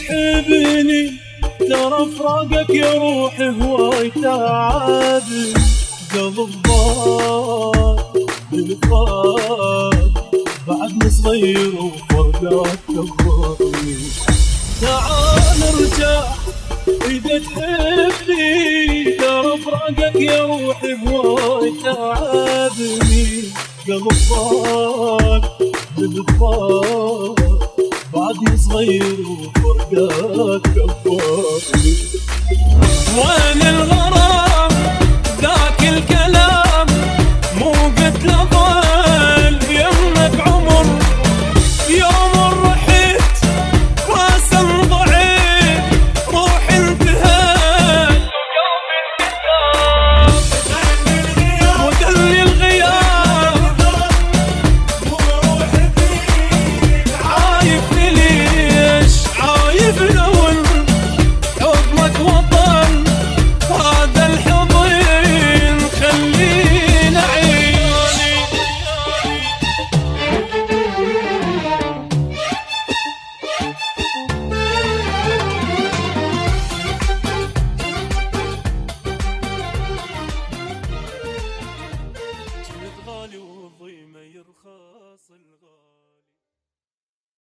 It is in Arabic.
تحبني ترى فراقك يا روحي هواي تعبني. قلب ضاق بالفراق بعدني صغير وفرقك كبرني. تعال ارجع إذا تحبني ترى فراقك يا روحي هواي تعبني. قلب ضاق بالفراق بعدني صغير وفرقك كبرني. وين الغرام